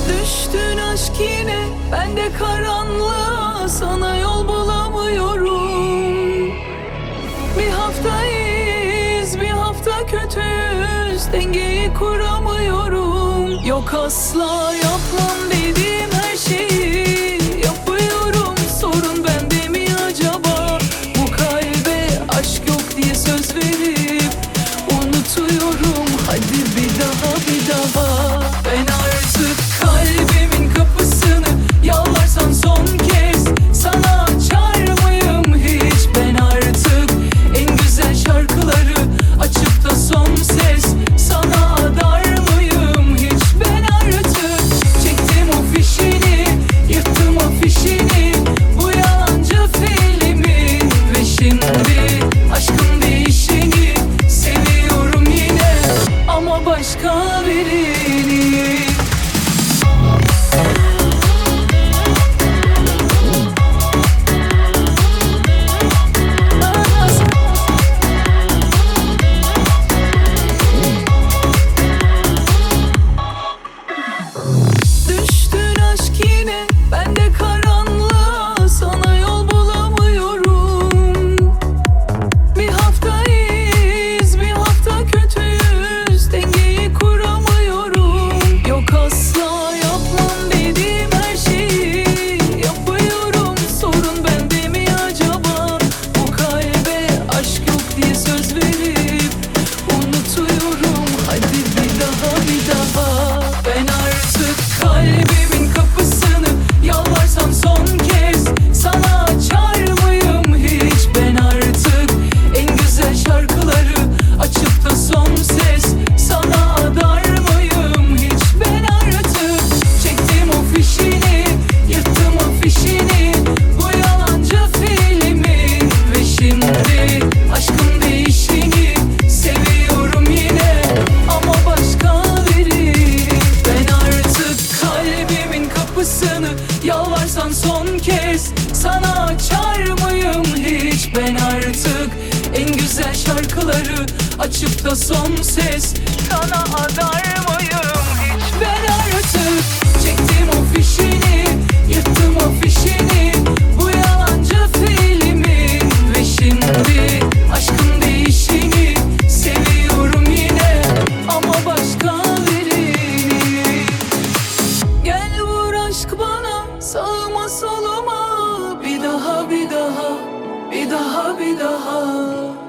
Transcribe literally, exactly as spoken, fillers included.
Düştün aşk yine, ben de karanlığa, sana yol bulamıyorum. Bir hafta iyiyiz, bir hafta kötüyüz, dengeyi kuramıyorum. Yok asla yapmam dediğim her şeyi yapıyorum. Sorun bende mi acaba? Bu kalbe aşk yok diye söz verip unutuyorum. Hadi bir daha bir daha. Ben artık kalbimin kapısını yalvarsan son kez sana açar mıyım hiç? Ben artık en güzel şarkıları açıp da son ses sana adar mıyım hiç? Ben artık çektim o fişini, yırttım afişini, bu yalancı filmin. Ve şimdi aşkın değişeni seviyorum yine, ama başka birini. Düştün aşk yine, ben de karanlığa, sana yol bulamıyorum. Bir hafta iyiyiz, bir hafta kötüyüz, dengeyi kuramıyorum. Yok asla yapmam dediğim her şeyi yapıyorum. Sorun bende mi acaba? Bu kalbe aşk yok diye söz verip unutuyorum. Hadi bir daha bir daha. Ben artık kalbimin kapısını yalvarsam son kez sana açar mıyım hiç? Ben artık en güzel şarkıları açıp da son ses sana adar mıyım hiç? Ben artık çektim o fişini, yırttım afişini, bu yalancı filmin. Ve şimdi aşkın değişini seviyorum yine, ama başka biri. Ben artık kalbimin kapısını yalvarsan son kez sana açar mıyım hiç? Ben artık en güzel şarkıları açıp da son ses sana adar mıyım hiç? Ben artık çektim o fişini, yırttım afişini, bu yalancı filmin. Ve şimdi aşkın değişini seviyorum yine, ama başka birini. Gel vur aşk bana, sağıma soluma, bir daha bir daha, bir daha bir daha.